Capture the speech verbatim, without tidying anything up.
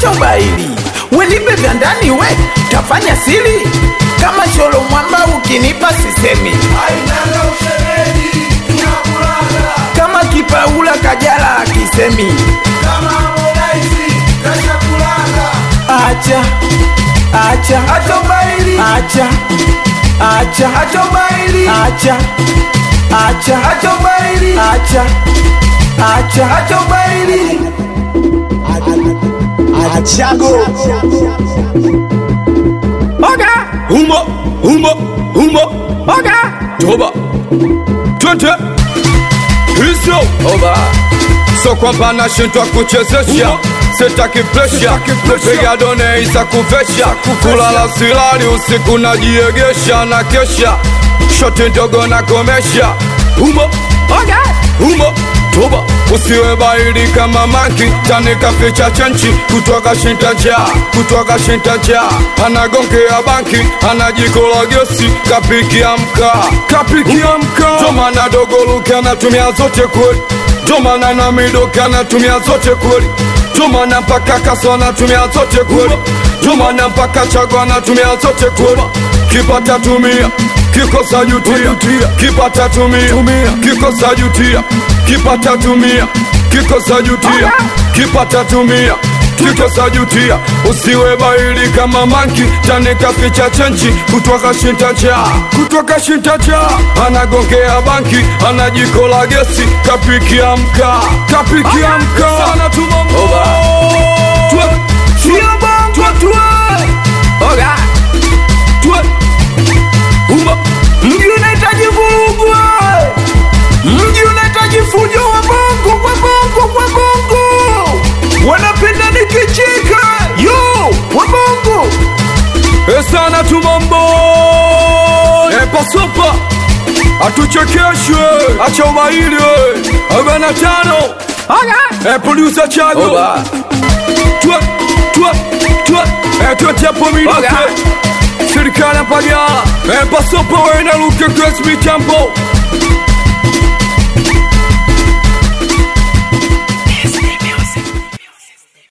acha ubaili, wenipe vya ndani we, tafanya siri. Kama sholo mwamba ukinipa sisemi. Ainaga ushemeji, tunakulanga. Kama kipaula kajala akisemi. Kama Harmonize, kasha kulanga. Acha, acha, Acha ubaili. acha, acha, Acha ubaili. acha, acha, Acha ubaili. acha, acha, Acha ubaili. Achago Oga Humo Humo Humo Oga Toba Twente Hizo Oba So kwamba nashindwa kuchezesha Sitaki presha Piga done isa kuvesha Kulala silali usiku najiegesha na kesha Shoti ndogo na komesha Humo Oga Humo Toba Usiwe baili kama manki Tanika ficha chenchi Kutoka shintaja Kutoka shintaja Anagongea banki Anajikola gesi Kapiki ya mkaa Kapiki ya mkaa Jomana dogo luke anatumia zote kweli Jomana na midoke anatumia zote kweli Jomana mpaka kaso anatumia zote kweli Jomana mpaka chago anatumia zote kweli Kipata tumia Kikosa jutia Kipata tumia Kikosa jutia Kipata tumia Kikosa jutia Kipata tumia Kikosa jutia Usiwe baili kama manki Tanika ficha chenchi Kutoka shintaja Kutoka shintaja Anagongea banki Anajikola gesi Kapiki ya mkaa Kapiki ya mkaa Sana tumambo Tue Tue Tue Tue Oga Tue Uma mji unahitaji vurugu, mji unahitaji fujo wa bongo kwa bongo kwa bongo. Wanapenda nikicheka yo wa bongo. Esana tumambo Epa sopa Atuchekeshwe Acha umaili Abana tano Oga E producer Chago Oba Tue Tue Tue E tue tepo midoke Serikali pagala Epa sopa wena luke Chris mi tempo